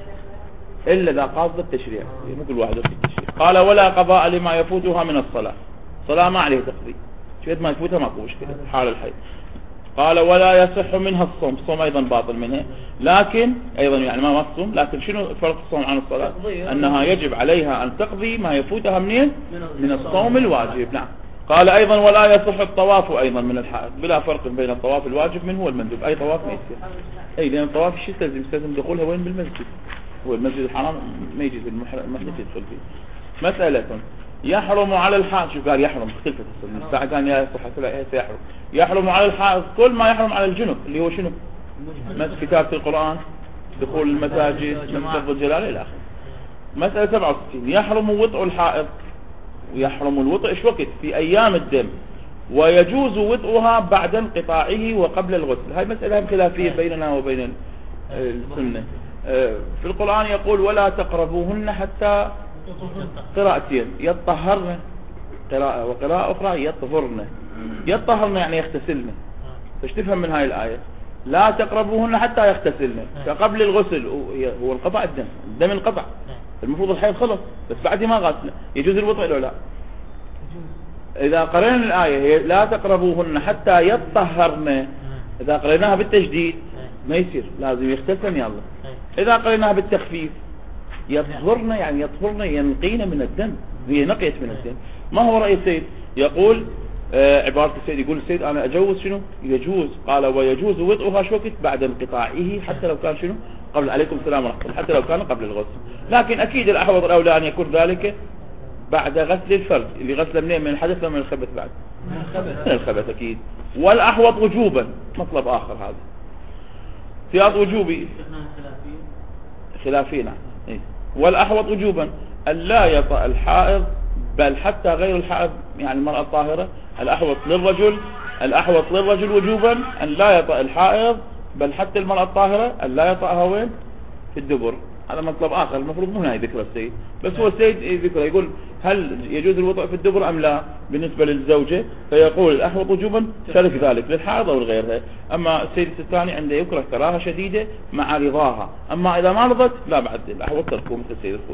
A: الا اذا قاصد التشريع، مو كل واحد يقصد التشريع. قال ولا قضاء لما يفوتها من الصلاة. صلاة ما عليه تقضي، شوية ما يفوتها ما قوش كده حال الحيض. قال ولا يصح منها الصوم. الصوم ايضا باطل منها، لكن ايضا يعني ما تصوم، لكن شنو فرق الصوم عن الصلاة؟ انها يجب عليها ان تقضي ما يفوتها منين؟ من الصوم الواجب. نعم. قال ايضا ولا يصح الطواف ايضا من الحائض، بلا فرق بين الطواف الواجب منه والمندوب. اي طواف ما يصير، اي لان الطواف شو يستلزم دخولها وين؟ بالمسجد. هو المسجد الحرام ما يجوز المحدث يدخل فيه. مسألة يحرم على الحائض. شوف قال يحرم، اختلفت الساعة ثانية صحة سيحرم. يحرم على الحائض كل ما يحرم على الجنب، اللي هو شنو؟ مس كتابة القرآن، دخول المساجد، مس لفظ الجلالة الى اخره. مسألة 67 يحرم وطء الحائض. ويحرم الوطء ايش وقت؟ في ايام الدم، ويجوز وطئها بعد انقطاعه وقبل الغسل. هاي مسألة خلافية بيننا وبين السنة. في القرآن يقول ولا تقربوهن حتى قراءتين، يطهرن قراءة، وقراءة أخرى يطهرن. يطهرن يعني يغتسلن. فايش تفهم من هاي الآية؟ لا تقربوهن حتى يغتسلن، فقبل الغسل هو انقطع الدم انقطع، المفروض الحيض خلص، بس بعد ما غسل يجوز الوطء لو لا؟ إذا قرأنا الآية هي لا تقربوهن حتى يطهرن، إذا قرأناها بالتجديد ما يصير، لازم يغتسلن يلا. إذا قرأناها بالتخفيف يطهرن يعني يطهرن ينقين من الدم، هي نقيت من الدم. ما هو رأي السيد؟ يقول عبارة السيد يقول السيد أنا أجوز شنو؟ يجوز. قال ويجوز وضعها شو وقت؟ بعد انقطاعه، حتى لو كان شنو؟ قبل عليكم السلام ورحمة الله، حتى لو كان قبل الغسل. لكن أكيد الأحوط الأولى أن يكون ذلك بعد غسل الفرد، اللي غسل منين؟ من الحدث ومن الخبث؟ بعد من، من الخبث أكيد. والأحوط وجوبا، مطلب آخر هذا. 68 يحرم وطء الحائض. ويجوز وطئها بعد انقطاعه وقبل الغسل. لكن أكيد الأحوط الأولى أن يكون ذلك بعد غسل الفرد، اللي غسل منين؟ من الحدث ومن الخبث؟ من الخبث أكيد. والأحوط وجوبا، مطلب آخر هذا. احتياط وجوبي خلافي نعم. إيه؟ والأحوط وجوبا أن لا يطأ الحائض بل حتى غير الحائض يعني المرأة الطاهرة. الأحوط للرجل وجوبا أن لا يطأ الحائض بل حتى المرأة الطاهرة أن لا يطأها وين؟ في الدبر. هذا مطلب آخر المفروض مو هنا ذكر السيد، بس هو السيد ذكره يقول هل يجوز الوطء في الدبر أم لا بالنسبة للزوجة، فيقول الأحوط وجوبا شرك ذلك للحائض أو لغيرها. أما السيد الثاني عنده يكره كراهة شديدة مع رضاها، أما إذا ما رضت لا بعد الأحوط تركه مثل السيد الخوي.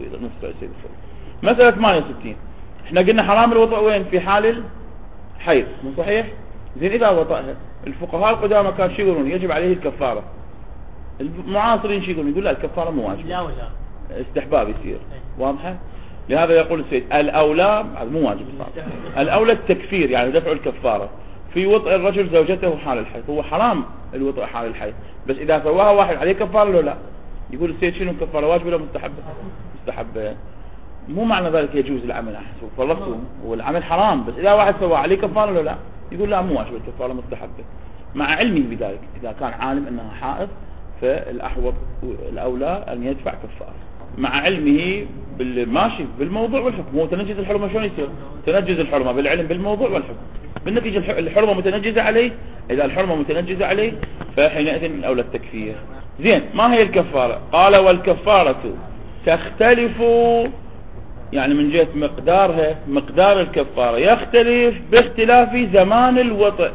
A: مسألة 68 احنا قلنا حرام الوطء وين؟ في حال الحيض، مو صحيح؟ زين إذا وطأها الفقهاء القدامى كان شو يقولون؟ يجب عليه الكفارة. المعاصرين شو يقولون؟ يقول لا الكفارة مو واجب،
B: لا ولا
A: استحباب يصير. واضحة؟ لهذا يقول السيد الأولى، هذا مو واجب صار، الأولى التكفير يعني دفع الكفارة في وطء الرجل زوجته حال الحيض. هو حرام الوطء حال الحيض، بس إذا سواها واحد عليه كفارة لو لا. يقول السيد شنو الكفارة، واجب ولا مستحبة؟ مستحبة. مو معنى ذلك يجوز العمل أحسن فرصه والعمل حرام، بس إذا واحد سواه عليه كفارة لو لا. يقول لا مو واجب الكفارة مستحبة، مع علمه بذلك. إذا كان عالم أنها حائض فالأحوط الأولى أن يدفع كفارة مع علمه بالماشي بالموضوع والحكم. هو تنجز الحرمة شلون يصير؟ تنجز الحرمة بالعلم بالموضوع والحكم، بالنتيجة الحرمة متنجزة عليه. إذا الحرمة متنجزة عليه فحينئذ الأولى التكفير. زين، ما هي الكفارة؟ قال والكفارة تختلف يعني من جهة مقدارها، مقدار الكفارة يختلف باختلاف زمان الوطء.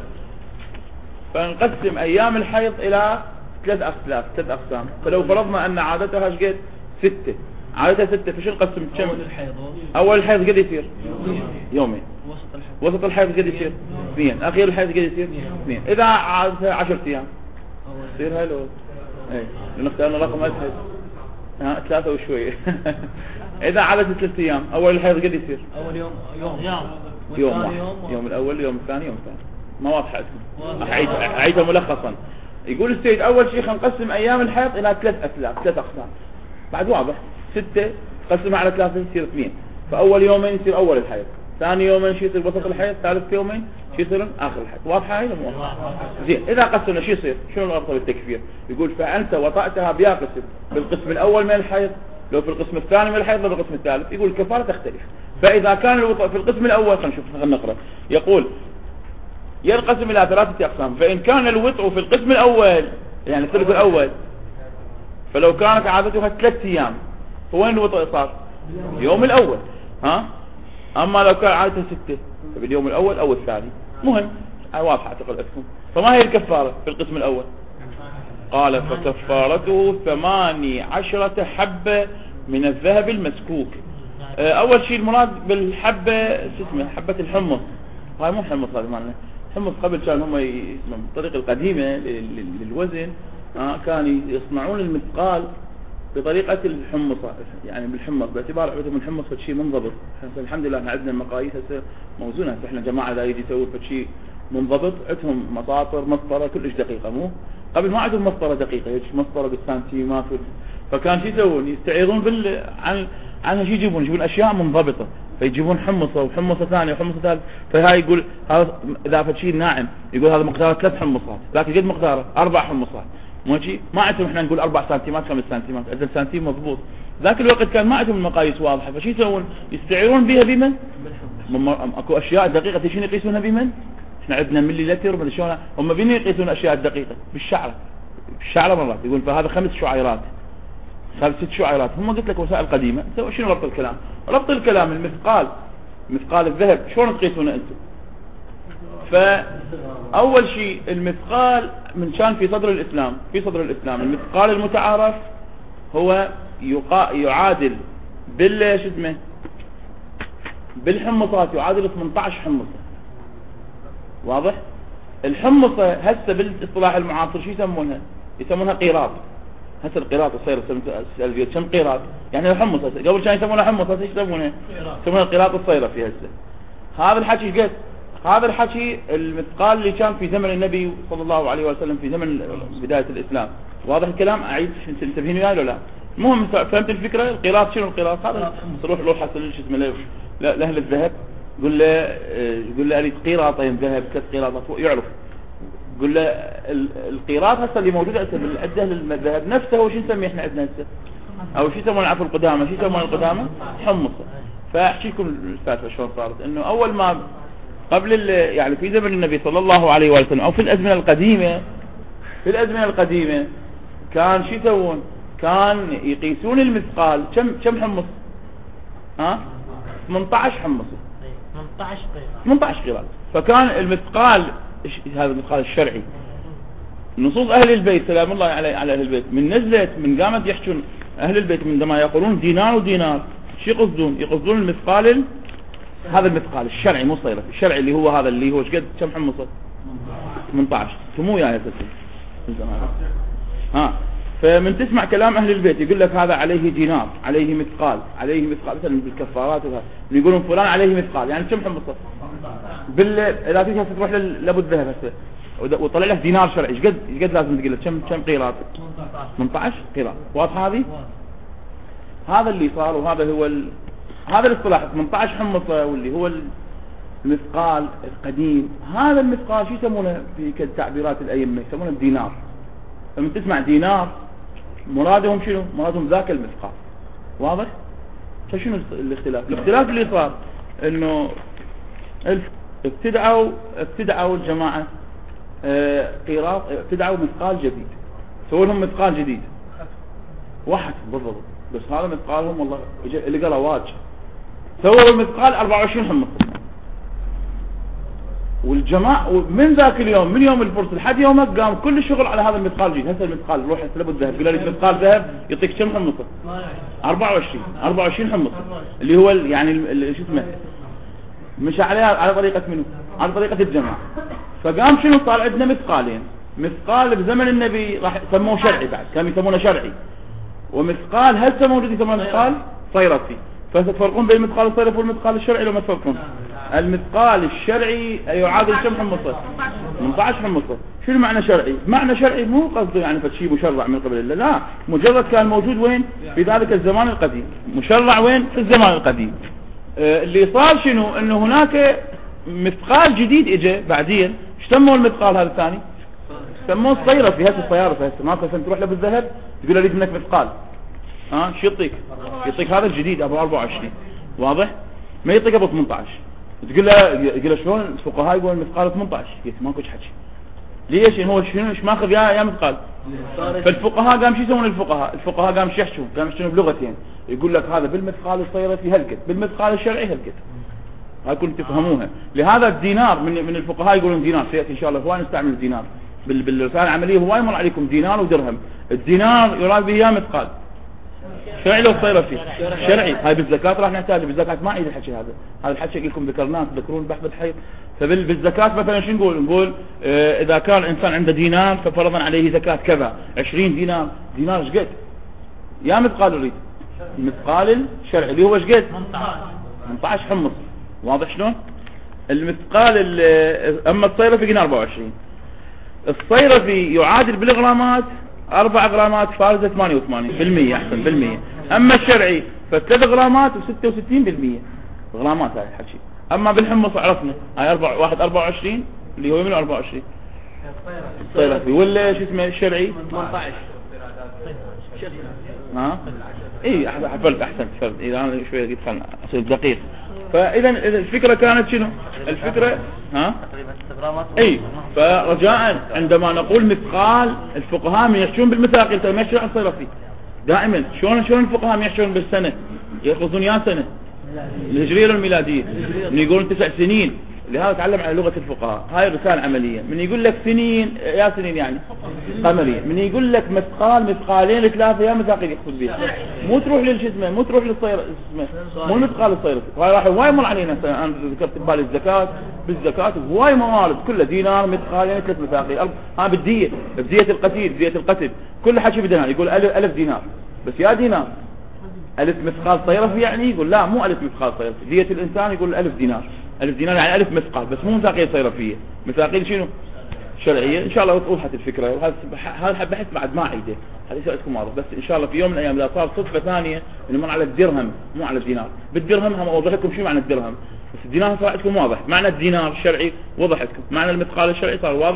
A: فنقسم أيام الحيض إلى ثلاث أقسام. فلو فرضنا أن عادتها قد 6، عادتها 6، فشو نقسم كم؟ أول الحيض قد يصير؟ يومين. وسط الحيض قد يصير؟ 2. أخير الحيض قد يصير؟ 2. إذا عادتها 10 أيام يصير هلو ايه لنختار رقم أسهل 3 وشوية. إذا عادت 3 أيام أول الحيض قد يصير؟
B: أول يوم
A: يوم الأول، يوم الثاني، يوم الثاني. ما واضحة اسمه أعيدها ملخصا. يقول السيد أول شيء خنقسم أيام الحيض إلى 3 أقسام. بعد واضح 6 قسمها على 3 يصير 2. فأول يومين يصير أول الحيض، ثاني يومين شو يصير وسط الحيض، ثالث يومين شو يصير آخر الحيض. واضحة هاي مو واضحة؟ زين، إذا قسمنا شو يصير؟ شنو الأفضل بالتكفير؟ يقول فأنت وطأتها بيا قسم، بالقسم الأول من الحيض، لو في القسم الثاني من الحيض، لو في القسم الثالث. يقول الكفارة تختلف. فإذا كان الوطأ في القسم الأول، خلينا نقرأ. يقول ينقسم إلى 3 أقسام. فإن كان الوطء في القسم الأول يعني الثلث الأول، فلو كانت عادتها 3 أيام، فوين الوطء صار؟ يوم الأول. أما لو كان عادتها 6 فباليوم الأول أو الثاني. مهم واضحة أعتقد أكثر. فما هي الكفارة في القسم الأول؟ قال فكفارته 18 حبة من الذهب المسكوك. أول شيء المراد بالحبة اسمه حبة الحمص. هاي مو حمص، هذا مالنا حمص. قبل كان هم بالطريقة القديمة للوزن كانوا يصنعون المثقال بطريقة الحمصة، يعني بالحمص، باعتبار عندهم الحمص فشي منضبط. الحمد لله احنا عندنا المقاييس هسه موزونة. احنا جماعة اذا يجي يسوي فشي منضبط، عندهم مطاطر مسطرة كلش دقيقة. مو قبل ما عندهم مسطرة دقيقة، هيك مسطرة بالسنتيمات. فكان شو يسوون؟ يستعيرون عنها شو يجيبون اشياء منضبطة. فيجيبون حمصة وحمصة ثانية وحمصة ثالث. فهاي يقول هذا اذا فشي ناعم يقول هذا مقداره 3 حمصات، لكن قد مقداره 4 حمصات. ماشي، ما عندهم احنا نقول 4 سنتيمات 5 سنتيمات، عندنا سنتيم مضبوط. ذاك الوقت كان ما عندهم المقاييس واضحة. فشي يسوون؟ يستعيرون بها بمن؟ اكو اشياء دقيقة شنو يقيسونها بمن؟ احنا عندنا ملي لتر من شلون، هم بين يقيسون اشياء دقيقة بالشعرة. بالشعرة مرات يقول فهذا 5 شعيرات، 6 شعيرات. هم قلت لك وسائل قديمة. شنو ربط الكلام؟ ربط الكلام المثقال، مثقال الذهب شلون تقيسونه انتم؟ فأول شيء المثقال من كان في صدر الإسلام المثقال المتعارف هو يعادل بالحمصات يعادل 18 حمصة. واضح؟ الحمصة هسه بالاصطلاح المعاصر شو يسمونها قيراط. هسه القيراط الصير كم قيراط؟ يعني الحمصة قبل كان يسمونها حمصة، ايش يسمونها؟ يسمونها القيراط الصيرة في هسه. هذا الحكي قد هذا الحكي المثقال اللي كان في زمن النبي صلى الله عليه وسلم، في زمن بداية الإسلام. واضح الكلام؟ أعيد تنتبهين وياي ولا لا؟ المهم فهمت الفكرة؟ القيراط شنو القيراط؟ هذا تروح حصل شو اسمه لأهل الذهب، قل له أريد قيراطين ذهب، 3 قيراطات، يعرف قل له القيراط هسه اللي موجود هسه بالعده للمذهب نفسه هو شو نسميه احنا عندنا هسه، او شو يسمونه العفو القدامى، شو يسمونه القدامى؟ حمصه. فاحكي لكم الفاتوى شلون صارت. انه اول ما قبل يعني في زمن النبي صلى الله عليه وسلم او في الازمنه القديمه، كان شو يسوون؟ كان يقيسون المثقال كم حمص؟ 18 حمص، 18 قيراط. فكان المثقال هذا المثقال الشرعي، نصوص اهل البيت سلام الله على اهل البيت من نزلت من قامت يحجون اهل البيت عندما يقولون دينار ودينار شو يقصدون؟ يقصدون المثقال، هذا المثقال الشرعي مو صيرفي، الشرعي اللي هو هذا اللي هو ايش قد كم حمصه؟ 18. سموه يا اساسي. فمن تسمع كلام اهل البيت يقول لك هذا عليه دينار، عليه مثقال مثلا بالكفارات وهذا يقولون فلان عليه مثقال، يعني كم حمصه؟ اذا تيجي تروح لابو الذهب هسه وطلع له دينار شرعي ايش قد لازم تقول له كم قيراط؟ 18 قيراط. واضح هذه؟ هذا اللي صار، وهذا هو هذا الاصطلاح 18 حمصه، واللي هو المثقال القديم. هذا المثقال شو يسمونه في تعبيرات الائمه؟ يسمونه الدينار. لما تسمع دينار مرادهم شنو؟ مرادهم ذاك المثقال. واضح؟ فشنو الاختلاف؟ الاختلاف اللي صار انه ابتدعوا الجماعه قيراط، ابتدعوا مثقال جديد، سووا لهم مثقال جديد واحد بالضبط، بس هذا مثقالهم والله اللي قال رواج، سووا المثقال 24 حمص. والجماعة من ذاك اليوم، من يوم الفرس لحد يومك، قام كل الشغل على هذا المثقال الجديد. هسه المثقال روح لابو الذهب قال لي مثقال ذهب يعطيك كم حمصه؟ 24 حمصه، اللي هو يعني شو اسمه، مش على طريقه منه، على طريقه الجماعه. فقام شنو صار عندنا مثقالين، مثقال بزمن النبي راح سموه شرعي، بعد كانوا يسمونه شرعي، ومثقال هسه موجود يسمونه مثقال صيرفي. فتفرقون بين المثقال الصيرفي والمثقال الشرعي لو ما تفرقون؟ المثقال الشرعي يعادل كم حمصه؟ 18 حمصه. شنو معنى شرعي؟ معنى شرعي مو قصده يعني فتشي مشرع من قبل الله، لا، مجرد كان موجود وين؟ في ذلك الزمان القديم. مشرع وين؟ في الزمان القديم. اللي صار شنو؟ انه هناك مثقال جديد اجى بعدين. ايش سموه المثقال هذا الثاني؟ سموه الصيرفي. هسه الصيارفه هسه ما تروح له بالذهب تقول له اريد منك مثقال، شو يعطيك هذا الجديد ابو 24. واضح؟ ما يعطيك ابو 18. تقول له شلون الفقهاء يقولون المثقال 18؟ قلت ماكو حكي. ليش؟ هو شنو ايش ماخذ يا مثقال؟ فالفقهاء قام شو يسوون؟ الفقهاء قام يحشون بلغتين، يقول لك هذا بالمثقال الصيرفي هالقد، بالمثقال الشرعي هالقد. هاي كنتم تفهموها. لهذا الدينار من الفقهاء يقولون دينار، سياتي ان شاء الله هواي نستعمل الدينار بالرساله العمليه، هواي يمر عليكم دينار ودرهم. الدينار يراد به يا مثقال شرعي لو صيرفي؟ شرعي. هاي بالزكاه راح نحتاجه، بالزكاه ما عيد الحكي هذا الحكي لكم ذكرناه، تذكرون بحث الحيض. فبالزكاه مثلا شو نقول اذا كان انسان عنده دينار ففرضا عليه زكاه كذا 20 دينار ايش قد؟ يا مثقال يريد المثقال الشرعي اللي هو ايش قد؟ 18 حمص. واضح شلون؟ المثقال اما الصيرفي قلنا 24. الصيرفي يعادل بالغرامات 4 غرامات فارزه 88% احسن بالمية. اما الشرعي ف3 غرامات و66% غرامات هاي الحكي. اما بالحمص عرفنا هاي 24 اللي هو من 24 الصيرفي، ولا شو اسمه الشرعي 18. اي حفلت احسن فرد اذا انا شويه قلت خلنا اصير دقيق. فاذا الفكره كانت شنو؟ الفكره اي فرجاء عندما نقول مثقال الفقهاء يحشون بالمثاقيل، ما يحشون عن الصيرفي دائما. شلون الفقهاء يحشون بالسنه؟ يقصدون يا سنه الهجريه والميلاديه، من يقولون 9 سنين. لهذا تعلم على لغه الفقهاء، هاي رساله عمليه. من يقول لك سنين يا سنين يعني قمريه، من يقول لك مثقالين 3 يا مثاقيل يقصد بها. مو تروح للشتمه، مو تروح للصير اسمه، مو المثقال الصيرفي. راح هواي مر علينا. انا ذكرت ببالي الزكاه، بالزكاه هواي موارد كله دينار مثقالين 3 مثاقيل. بالديه، بديه القتيل، بديه القتل، كل حكي بدنا يقول 1000 دينار. بس يا دينار 1000 مثقال صيرفي يعني؟ يقول لا مو 1000 مثقال صيرفي. ديه الانسان يقول 1000 دينار. 1000 دينار يعني 1000 مثقال، بس مو مثاقيل صيرفيه. مثاقيل شنو؟ شرعيه. ان شاء الله توضحت الفكره. وهذا بحث بعد ما عيده، هذه سؤالكم واضح. بس ان شاء الله في يوم من الايام اذا صار صدفه ثانيه انه مر على الدرهم مو على الدينار. بالدرهم هم اوضح لكم شو معنى الدرهم، بس الدينار صار عندكم واضح. معنى الدينار الشرعي وضح لكم، معنى المثقال الشرعي صار واضح.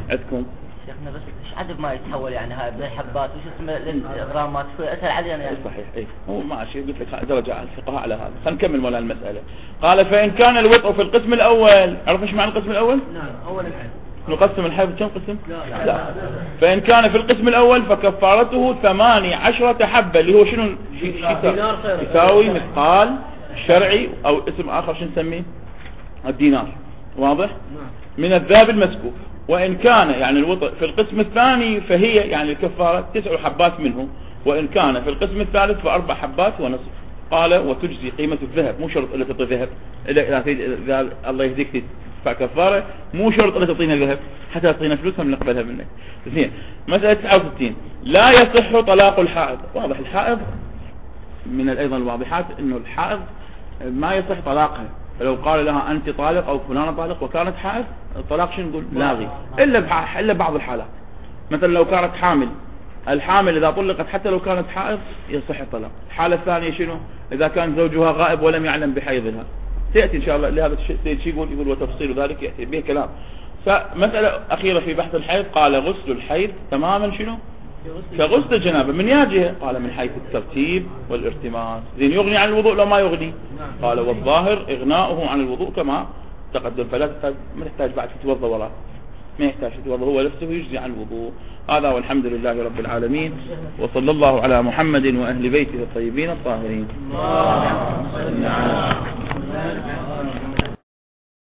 A: عندكم؟
B: شيخنا بس ايش عدد ما يتحول يعني هاي زي حبات وش اسمه الغرامات شوي اسهل علي انا يعني.
A: صحيح ايه هو ماشي قلت لك درجة على الفقهاء على هذا. خلينا نكمل مولانا المسألة. قال فإن كان الوطء في القسم الأول، عرف ايش معنى القسم الأول؟
B: نعم أول الحين
A: نقسم الحيض كم قسم؟ لا. فإن كان في القسم الأول فكفارته 18 حبة اللي هو شنو يساوي مثقال شرعي أو اسم آخر شنو نسميه؟ الدينار. واضح؟ من الذهب المسكوف. وإن كان يعني الوطء في القسم الثاني فهي يعني الكفارة 9 حبات منه، وإن كان في القسم الثالث ف4 حبات ونصف. قال وتجزي قيمة الذهب، مو شرط إلا تعطي ذهب، إذا الله يهديك تدفع كفارة مو شرط إلا تعطينا ذهب، حتى تعطينا فلوسها من نقبلها منك. اثنين مسألة 69 لا يصح طلاق الحائض. واضح الحائض من أيضا الواضحات إنه الحائض ما يصح طلاقها، فلو قال لها أنت طالق أو فلانة طالق وكانت حائض الطلاق شنو نقول لاغي إلا بعض الحالات. مثلا لو كانت حامل، الحامل إذا طلقت حتى لو كانت حائض يصح الطلاق. الحالة الثانية شنو؟ إذا كان زوجها غائب ولم يعلم بحيضها، سيأتي إن شاء الله لهذا الشيء يقول وتفصيل ذلك يأتي به كلام. فمسألة أخيرة في بحث الحيض قال غسل الحيض تماما شنو؟ كغسل الجنابة. من ياجه؟ قال من حيث الترتيب والارتماس. زين يغني عن الوضوء لو ما يغني؟ قال والظاهر إغناؤه عن الوضوء كما تقدم، فلا ما تحتاج بعد تتوضا وراه، ما يحتاج يتوضا، هو نفسه يجزي عن الوضوء. هذا والحمد لله رب العالمين، وصلى الله على محمد وأهل بيته الطيبين الطاهرين.